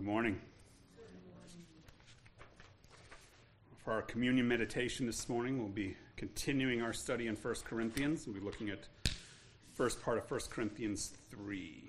morning. For our communion meditation this morning, we'll be continuing our study in 1 Corinthians. We'll be looking at the first part of 1 Corinthians 3.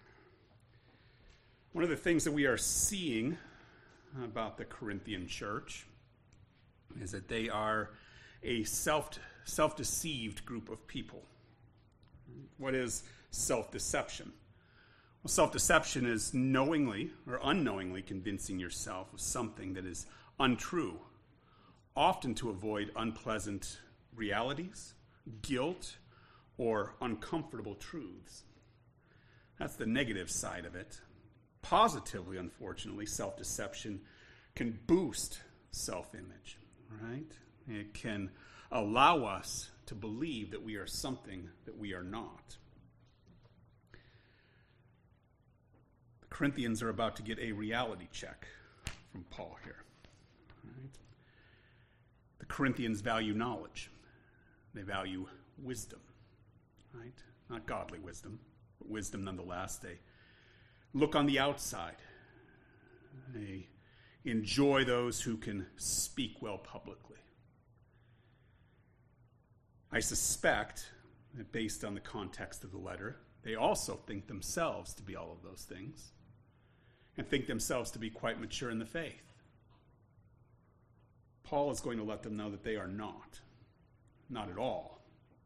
One of the things that we are seeing about the Corinthian church is that they are a self-deceived group of people. What is self-deception? Well, self-deception is knowingly or unknowingly convincing yourself of something that is untrue, often to avoid unpleasant realities, guilt, or uncomfortable truths. That's the negative side of it. Positively, unfortunately, self-deception can boost self-image, right? It can allow us to believe that we are something that we are not. The Corinthians are about to get a reality check from Paul here. Right? The Corinthians value knowledge. They value wisdom, right? Not godly wisdom, but wisdom nonetheless. They look on the outside. They enjoy those who can speak well publicly. I suspect that based on the context of the letter, they also think themselves to be all of those things and think themselves to be quite mature in the faith. Paul is going to let them know that they are not at all.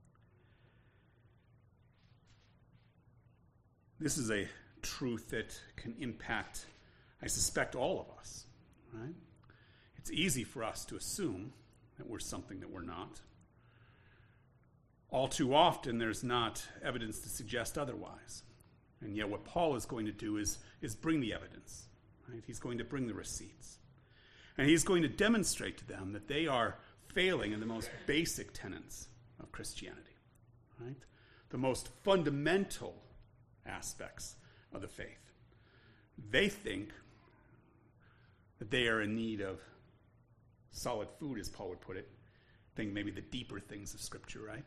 This is a truth that can impact, I suspect, all of us, right? It's easy for us to assume that we're something that we're not. All too often, there's not evidence to suggest otherwise. And yet what Paul is going to do is bring the evidence, right? He's going to bring the receipts. And he's going to demonstrate to them that they are failing in the most basic tenets of Christianity, right? The most fundamental aspects of the faith. They think that they are in need of solid food, as Paul would put it. Think maybe the deeper things of Scripture, right?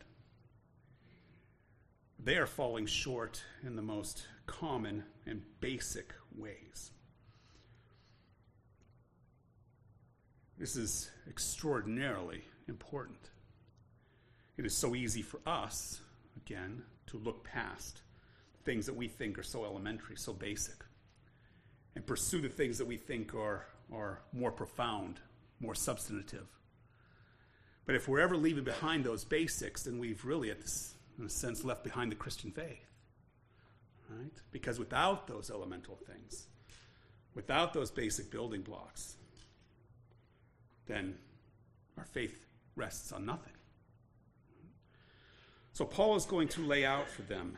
They are falling short in the most common and basic ways. This is extraordinarily important. It is so easy for us, again, to look past things that we think are so elementary, so basic, and pursue the things that we think are more profound, more substantive. But if we're ever leaving behind those basics, then we've really, in a sense, left behind the Christian faith, right? Because without those elemental things, without those basic building blocks, then our faith rests on nothing. So Paul is going to lay out for them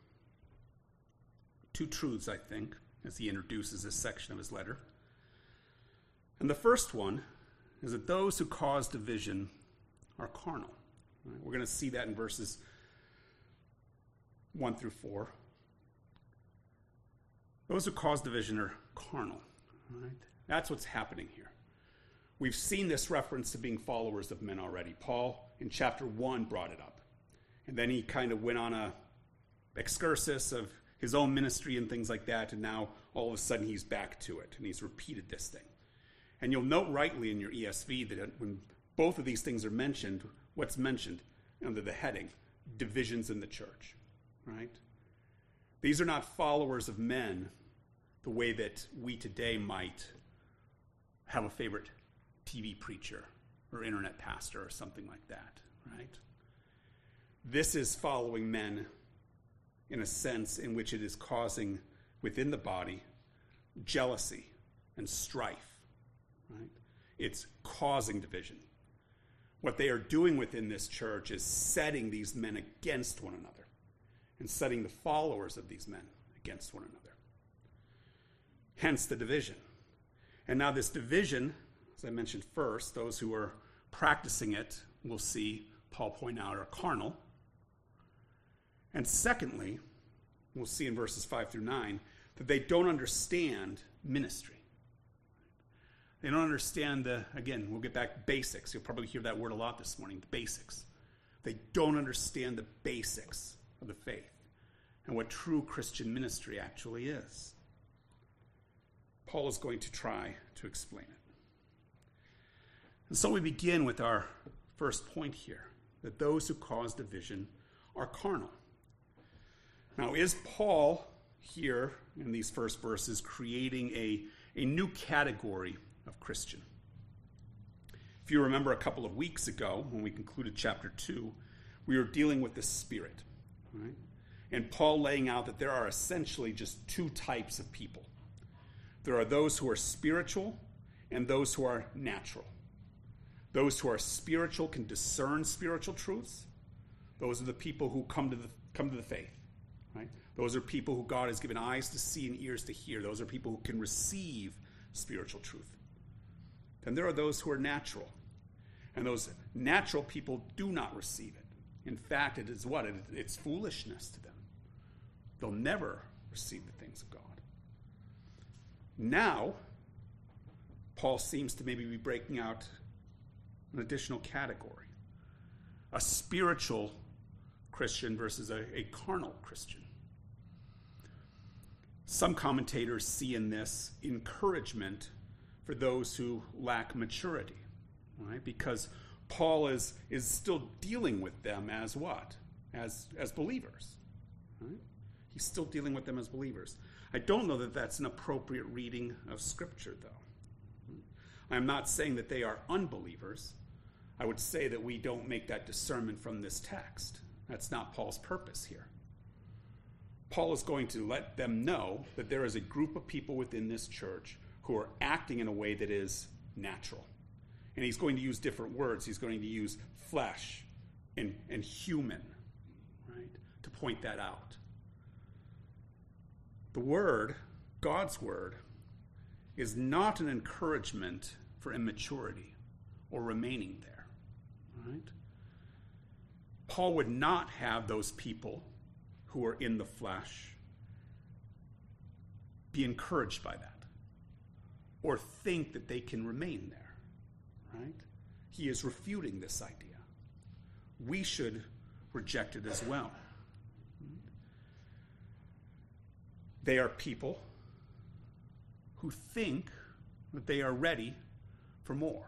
two truths, I think, as he introduces this section of his letter. And the first one is that those who cause division are carnal. Right? We're going to see that in verses 1 through 4. Those who cause division are carnal. Right? That's what's happening here. We've seen this reference to being followers of men already. Paul, in chapter 1, brought it up. And then he kind of went on a excursus of his own ministry and things like that, and now all of a sudden he's back to it, and he's repeated this thing. And you'll note rightly in your ESV that when both of these things are mentioned, what's mentioned under the heading? Divisions in the church, right? These are not followers of men the way that we today might have a favorite TV preacher or internet pastor or something like that, right? This is following men in a sense in which it is causing within the body jealousy and strife, right? It's causing division. What they are doing within this church is setting these men against one another and setting the followers of these men against one another. Hence the division. And now this division, as I mentioned first, those who are practicing it, we'll see Paul point out, are carnal. And secondly, we'll see in verses 5 through 9, that they don't understand ministry. They don't understand again, we'll get back basics. You'll probably hear that word a lot this morning, the basics. They don't understand the basics of the faith and what true Christian ministry actually is. Paul is going to try to explain it. And so we begin with our first point here, that those who cause division are carnal. Now, is Paul here in these first verses creating a new category of Christian? If you remember a couple of weeks ago, when we concluded chapter 2, we were dealing with the Spirit, right? And Paul laying out that there are essentially just two types of people. There are those who are spiritual and those who are natural. Those who are spiritual can discern spiritual truths. Those are the people who come to the faith, right? Those are people who God has given eyes to see and ears to hear. Those are people who can receive spiritual truth. Then there are those who are natural. And those natural people do not receive it. In fact, it is what? It's foolishness to them. They'll never receive the things of God. Now, Paul seems to maybe be breaking out an additional category. A spiritual Christian versus a carnal Christian. Some commentators see in this encouragement for those who lack maturity, right? Because Paul is still dealing with them as what? As believers, right? He's still dealing with them as believers. I don't know that that's an appropriate reading of Scripture, though. I'm not saying that they are unbelievers. I would say that we don't make that discernment from this text. That's not Paul's purpose here. Paul is going to let them know that there is a group of people within this church who are acting in a way that is natural. And he's going to use different words. He's going to use flesh and human, right, to point that out. The word, God's word, is not an encouragement for immaturity or remaining there, right? Paul would not have those people who are in the flesh be encouraged by that or think that they can remain there, right? He is refuting this idea. We should reject it as well. They are people who think that they are ready for more.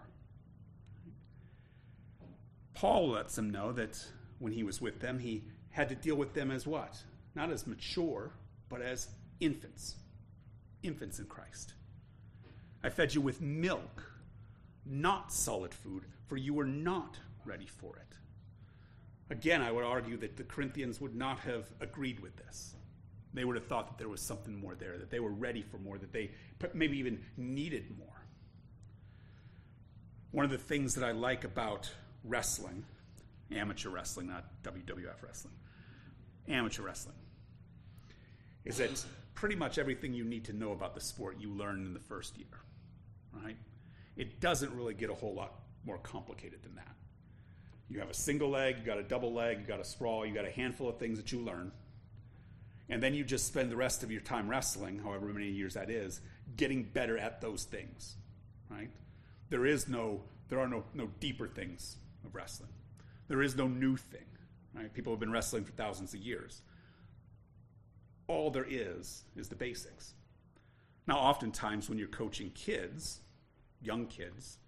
Paul lets them know that when he was with them, he had to deal with them as what? Not as mature, but as infants. Infants in Christ. I fed you with milk, not solid food, for you were not ready for it. Again, I would argue that the Corinthians would not have agreed with this. They would have thought that there was something more there, that they were ready for more, that they maybe even needed more. One of the things that I like about wrestling, amateur wrestling, not WWF wrestling, amateur wrestling, is that pretty much everything you need to know about the sport you learn in the first year, right? It doesn't really get a whole lot more complicated than that. You have a single leg, you got a double leg, you got a sprawl, you got a handful of things that you learn. And then you just spend the rest of your time wrestling, however many years that is, getting better at those things, right? There are no deeper things of wrestling. There is no new thing, right? People have been wrestling for thousands of years. All there is the basics. Now, oftentimes when you're coaching kids, young kids,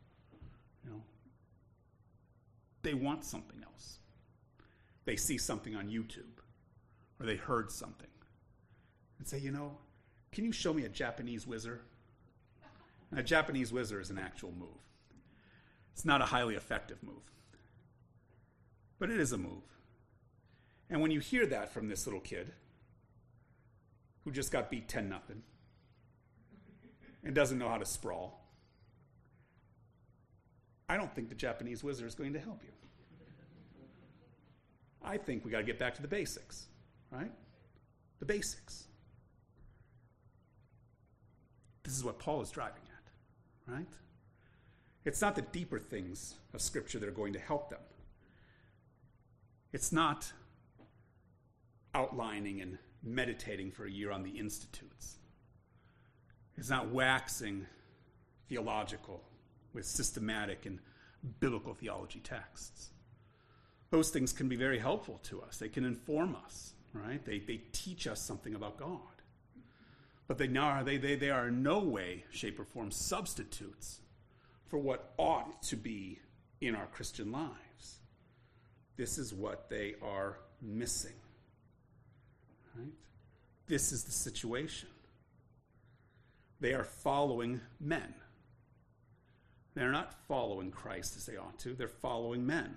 they want something else. They see something on YouTube, or they heard something, and say, can you show me a Japanese whizzer? And a Japanese whizzer is an actual move. It's not a highly effective move, but it is a move. And when you hear that from this little kid who just got beat 10-0 and doesn't know how to sprawl, I don't think the Japanese whizzer is going to help you. I think we got to get back to the basics, right? The basics. This is what Paul is driving at, right? It's not the deeper things of Scripture that are going to help them. It's not outlining and meditating for a year on the institutes. It's not waxing theological with systematic and biblical theology texts. Those things can be very helpful to us. They can inform us, right? They teach us something about God. But they are in no way, shape, or form substitutes for what ought to be in our Christian lives. This is what they are missing. Right? This is the situation. They are following men. They're not following Christ as they ought to. They're following men.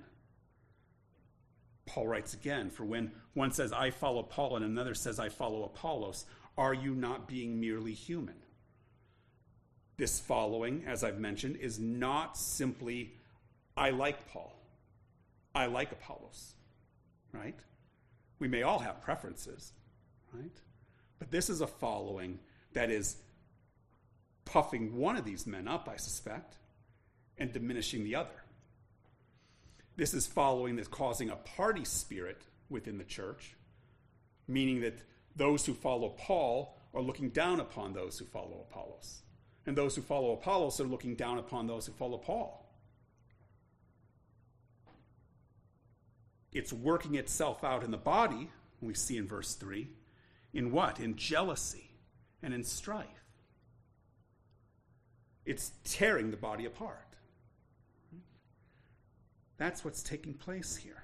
Paul writes again, for when one says, I follow Paul, and another says, I follow Apollos, are you not being merely human? This following, as I've mentioned, is not simply, I like Paul. I like Apollos. Right? We may all have preferences. Right? But this is a following that is puffing one of these men up, I suspect, and diminishing the other. This is following that's causing a party spirit within the church, meaning that those who follow Paul are looking down upon those who follow Apollos. And those who follow Apollos are looking down upon those who follow Paul. It's working itself out in the body, we see in verse 3, in what? In jealousy and in strife. It's tearing the body apart. That's what's taking place here.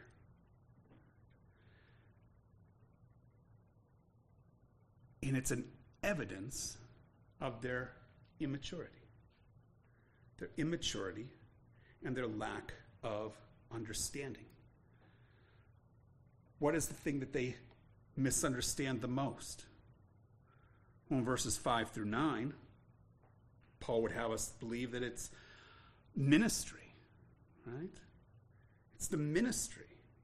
And it's an evidence of their immaturity. Their immaturity and their lack of understanding. What is the thing that they misunderstand the most? Well, in verses 5 through 9, Paul would have us believe that it's ministry, right? It's the ministry.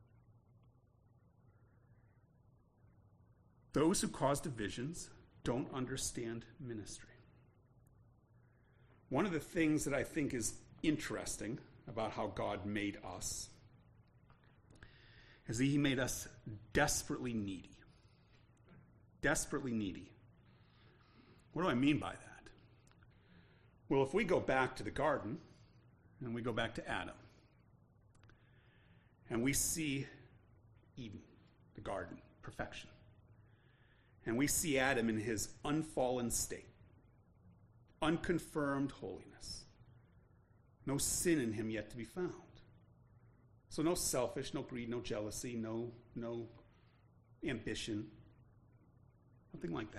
Those who cause divisions don't understand ministry. One of the things that I think is interesting about how God made us is that he made us desperately needy. Desperately needy. What do I mean by that? Well, if we go back to the garden, and we go back to Adam, and we see Eden, the garden, perfection, and we see Adam in his unfallen state, unconfirmed holiness, no sin in him yet to be found. So no selfish, no greed, no jealousy, no ambition, nothing like that.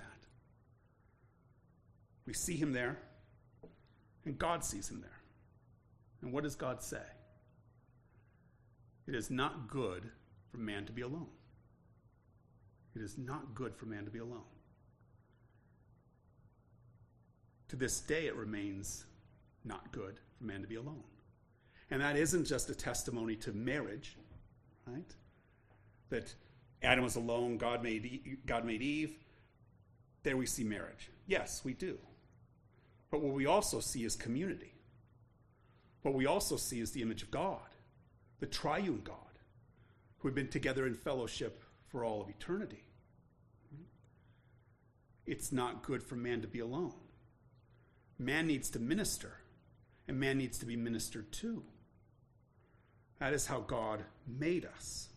We see him there, and God sees him there. And what does God say? It is not good for man to be alone. It is not good for man to be alone. To this day, it remains not good for man to be alone. And that isn't just a testimony to marriage, right? That Adam was alone, God made Eve. There we see marriage. Yes, we do. But what we also see is community. What we also see is the image of God, the triune God, who have been together in fellowship for all of eternity. It's not good for man to be alone. Man needs to minister, and man needs to be ministered to. That is how God made us.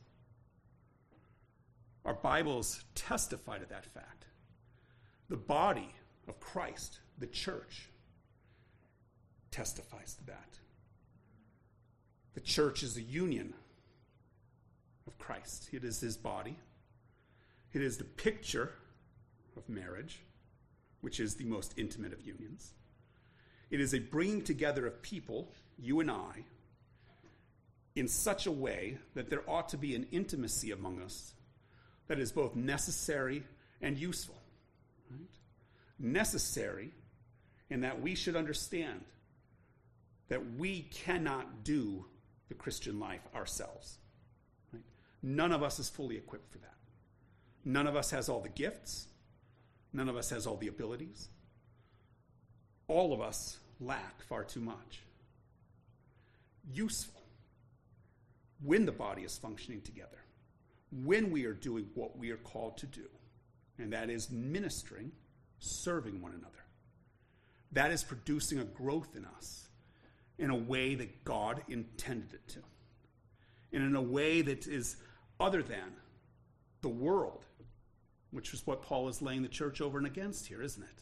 Our Bibles testify to that fact. The body of Christ, the church, testifies to that. The church is a union of Christ. It is his body. It is the picture of marriage, which is the most intimate of unions. It is a bringing together of people, you and I, in such a way that there ought to be an intimacy among us that is both necessary and useful. Right? Necessary in that we should understand that we cannot do the Christian life ourselves. Right? None of us is fully equipped for that. None of us has all the gifts. None of us has all the abilities. All of us lack far too much. Useful when the body is functioning together, when we are doing what we are called to do, and that is ministering, serving one another. That is producing a growth in us in a way that God intended it to, and in a way that is other than the world which is what Paul is laying the church over and against here, isn't it?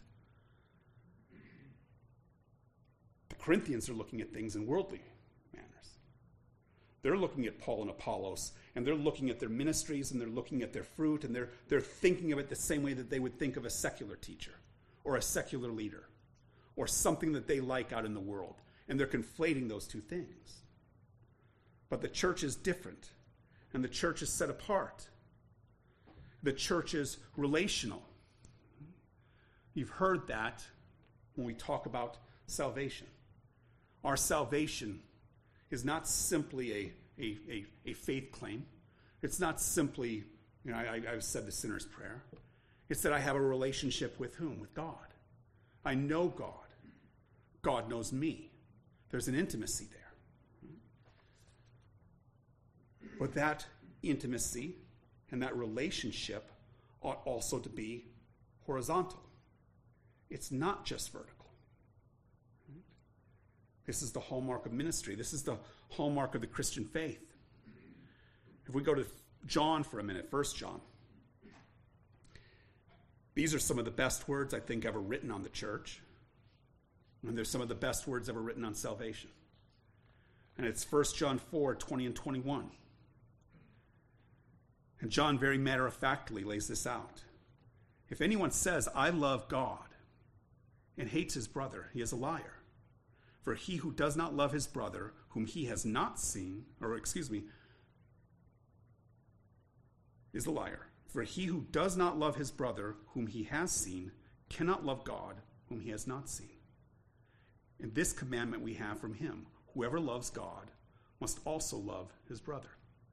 The Corinthians are looking at things in worldly manners. They're looking at Paul and Apollos, and they're looking at their ministries, and they're looking at their fruit, and they're thinking of it the same way that they would think of a secular teacher or a secular leader or something that they like out in the world. And they're conflating those two things. But the church is different, and the church is set apart. The church is relational. You've heard that when we talk about salvation. Our salvation is not simply a faith claim. It's not simply, I've said the sinner's prayer. It's that I have a relationship with whom? With God. I know God. God knows me. There's an intimacy there. But that intimacy and that relationship ought also to be horizontal. It's not just vertical. This is the hallmark of ministry. This is the hallmark of the Christian faith. If we go to John for a minute, 1 John. These are some of the best words I think ever written on the church. And they're some of the best words ever written on salvation. And it's 1 John 4, 20 and 21. And John very matter-of-factly lays this out. If anyone says, I love God, and hates his brother, he is a liar. For he who does not love his brother, whom he has not seen, is a liar. For he who does not love his brother, whom he has seen, cannot love God, whom he has not seen. And this commandment we have from him, whoever loves God must also love his brother.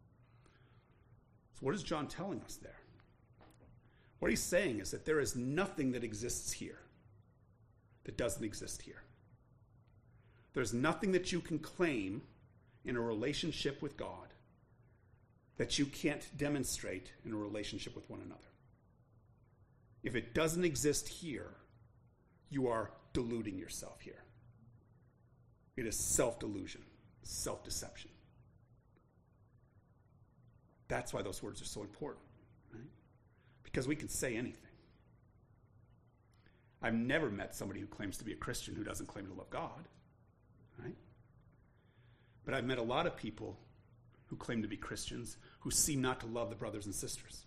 So what is John telling us there? What he's saying is that there is nothing that exists here that doesn't exist here. There's nothing that you can claim in a relationship with God that you can't demonstrate in a relationship with one another. If it doesn't exist here, you are deluding yourself here. It is self-delusion, self-deception. That's why those words are so important, right? Because we can say anything. I've never met somebody who claims to be a Christian who doesn't claim to love God, right? But I've met a lot of people who claim to be Christians who seem not to love the brothers and sisters.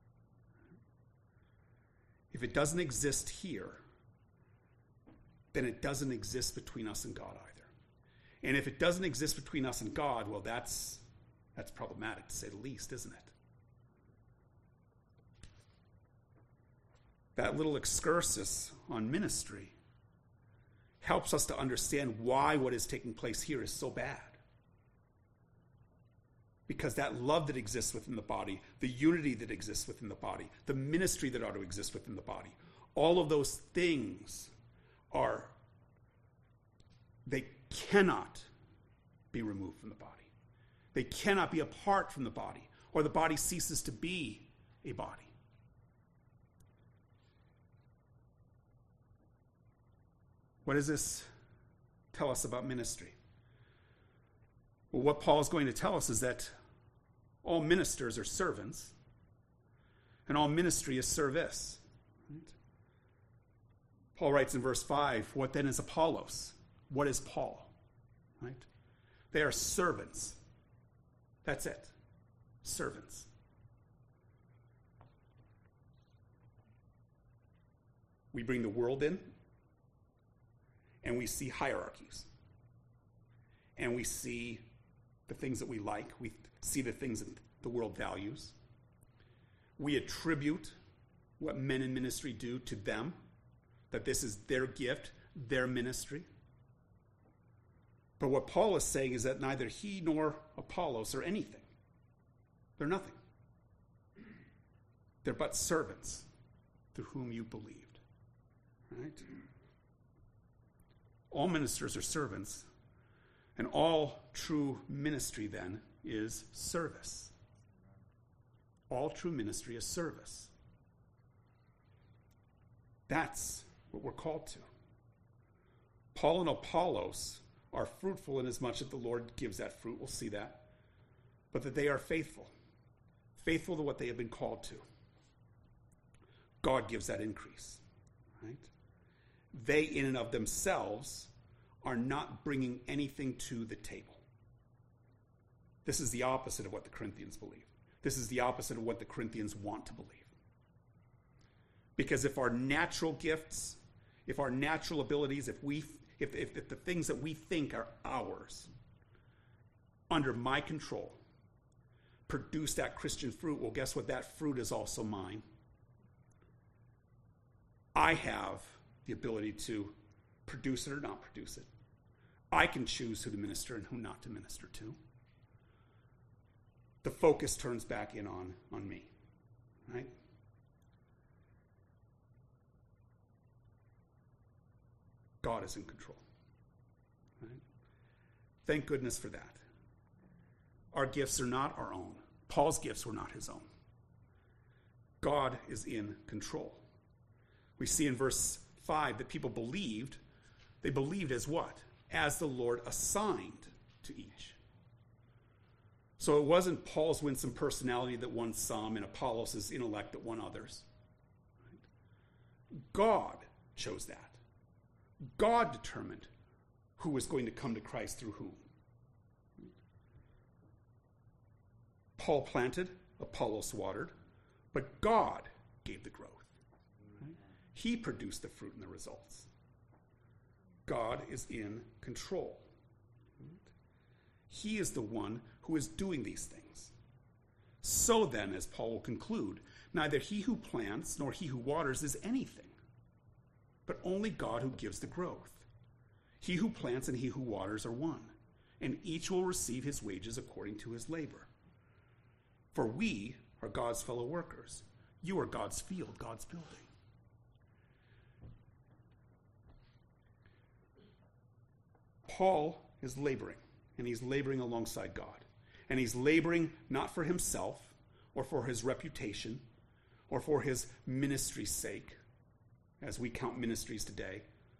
If it doesn't exist here, then it doesn't exist between us and God either. And if it doesn't exist between us and God, well, that's problematic to say the least, isn't it? That little excursus on ministry helps us to understand why what is taking place here is so bad. Because that love that exists within the body, the unity that exists within the body, the ministry that ought to exist within the body, all of those things they cannot be removed from the body. They cannot be apart from the body, or the body ceases to be a body. What does this tell us about ministry? Well, what Paul is going to tell us is that all ministers are servants, and all ministry is service. Right? Paul writes in verse 5, what then is Apollos? What is Paul? Right? They are servants. That's it. Servants. We bring the world in, and we see hierarchies. And we see the things that we like. We see the things that the world values. We attribute what men in ministry do to them, that this is their gift, their ministry. But what Paul is saying is that neither he nor Apollos are anything. They're nothing. They're but servants through whom you believed. Right? All ministers are servants, and all true ministry then is service. All true ministry is service. That's what we're called to. Paul and Apollos are fruitful in as much as the Lord gives that fruit. We'll see that. But that they are faithful. Faithful to what they have been called to. God gives that increase. Right? They, in and of themselves, are not bringing anything to the table. This is the opposite of what the Corinthians believe. This is the opposite of what the Corinthians want to believe. Because if our natural gifts, if our natural abilities, if the things that we think are ours, under my control, produce that Christian fruit, well, guess what? That fruit is also mine. I have the ability to produce it or not produce it. I can choose who to minister and who not to minister to. The focus turns back in on me, right? God is in control. Right? Thank goodness for that. Our gifts are not our own. Paul's gifts were not his own. God is in control. We see in verse 5 that people believed. They believed as what? As the Lord assigned to each. So it wasn't Paul's winsome personality that won some and Apollos' intellect that won others. God chose that. God determined who was going to come to Christ through whom. Paul planted, Apollos watered, but God gave the growth. Right? He produced the fruit and the results. God is in control. Right? He is the one who is doing these things. So then, as Paul will conclude, neither he who plants nor he who waters is anything, but only God who gives the growth. He who plants and he who waters are one, and each will receive his wages according to his labor. For we are God's fellow workers. You are God's field, God's building. Paul is laboring, and he's laboring alongside God. And he's laboring not for himself or for his reputation or for his ministry's sake, as we count ministries today.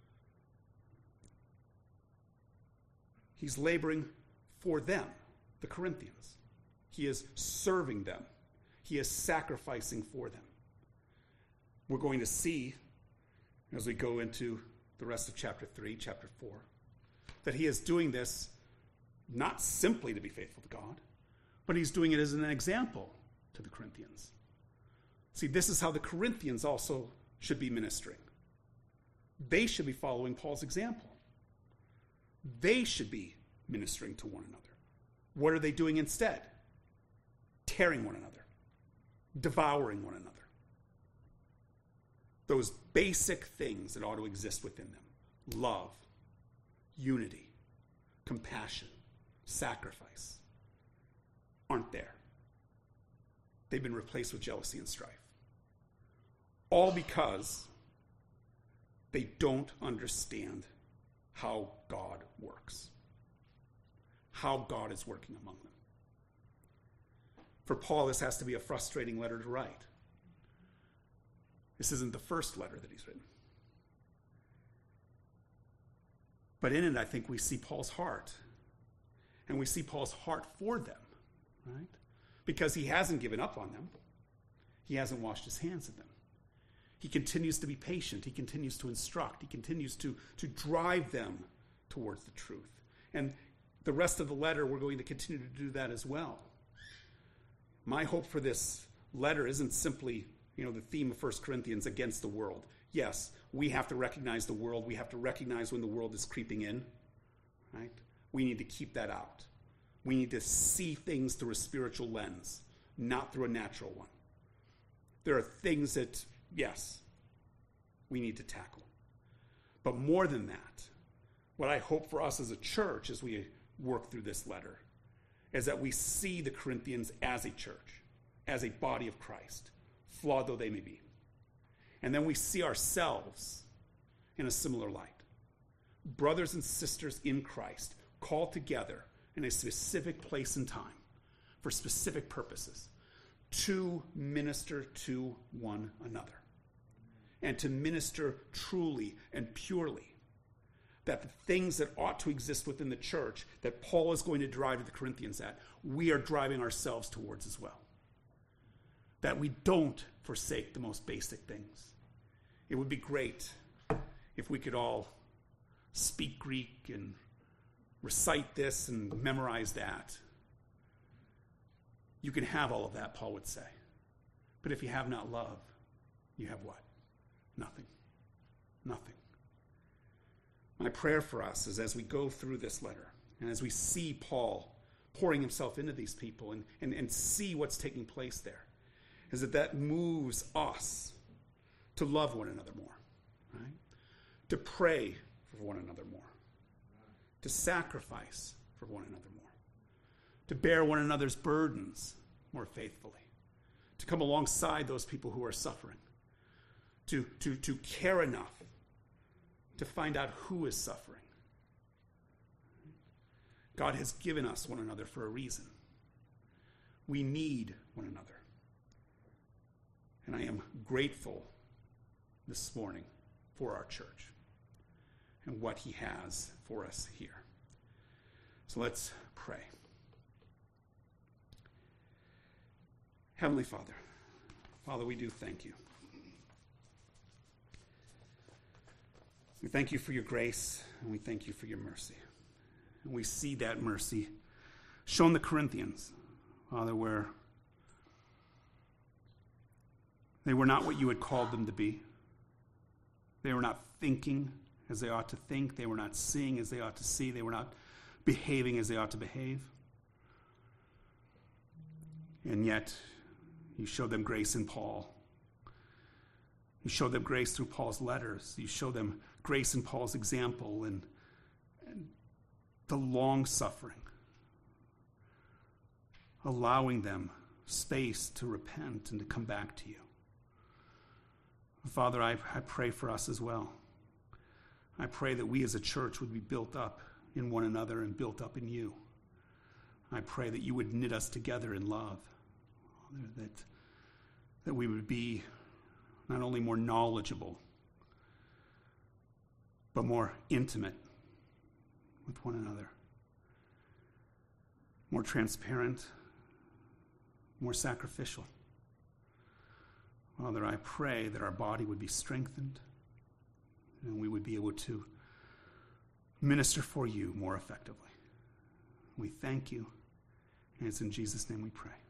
He's laboring for them, the Corinthians. He is serving them. He is sacrificing for them. We're going to see, as we go into the rest of chapter 3, chapter 4, that he is doing this not simply to be faithful to God, but he's doing it as an example to the Corinthians. See, this is how the Corinthians also should be ministering. They should be following Paul's example. They should be ministering to one another. What are they doing instead? Tearing one another, devouring one another. Those basic things that ought to exist within them: love, unity, compassion, sacrifice, aren't there. They've been replaced with jealousy and strife. All because they don't understand how God works, how God is working among them. For Paul, this has to be a frustrating letter to write. This isn't the first letter that he's written. But in it, I think we see Paul's heart. And we see Paul's heart for them, right? Because he hasn't given up on them. He hasn't washed his hands of them. He continues to be patient. He continues to instruct. He continues to drive them towards the truth. And the rest of the letter, we're going to continue to do that as well. My hope for this letter isn't simply, the theme of 1 Corinthians, against the world. Yes, we have to recognize the world. We have to recognize when the world is creeping in, right? We need to keep that out. We need to see things through a spiritual lens, not through a natural one. There are things that, yes, we need to tackle. But more than that, what I hope for us as a church as we work through this letter is that we see the Corinthians as a church, as a body of Christ, flawed though they may be. And then we see ourselves in a similar light. Brothers and sisters in Christ, called together in a specific place and time for specific purposes to minister to one another and to minister truly and purely, that the things that ought to exist within the church that Paul is going to drive the Corinthians at, we are driving ourselves towards as well. that we don't forsake the most basic things. It would be great if we could all speak Greek and recite this and memorize that. You can have all of that, Paul would say. But if you have not love, you have what? Nothing. Nothing. My prayer for us is as we go through this letter and as we see Paul pouring himself into these people and see what's taking place there, is that moves us to love one another more, right? To pray for one another more, to sacrifice for one another more, to bear one another's burdens more faithfully, to come alongside those people who are suffering, to care enough to find out who is suffering. God has given us one another for a reason. We need one another. And I am grateful this morning for our church and what he has for us here. So let's pray. Heavenly Father, we do thank you. We thank you for your grace, and we thank you for your mercy. And we see that mercy shown the Corinthians, Father, where they were not what you had called them to be. They were not thinking as they ought to think. They were not seeing as they ought to see. They were not behaving as they ought to behave. And yet, you showed them grace in Paul. You showed them grace through Paul's letters. You showed them grace in Paul's example and the long suffering, allowing them space to repent and to come back to you. Father, I pray for us as well. I pray that we as a church would be built up in one another and built up in you. I pray that you would knit us together in love, that we would be not only more knowledgeable, but more intimate with one another, more transparent, more sacrificial. Father, I pray that our body would be strengthened and we would be able to minister for you more effectively. We thank you, and it's in Jesus' name we pray.